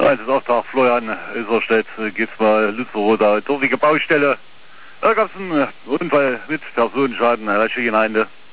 Auftrag Florian Iserstedt, geht's mal Lützerath, dortige Baustelle. Da gab's einen Unfall mit Personenschaden, welche Gemeinde.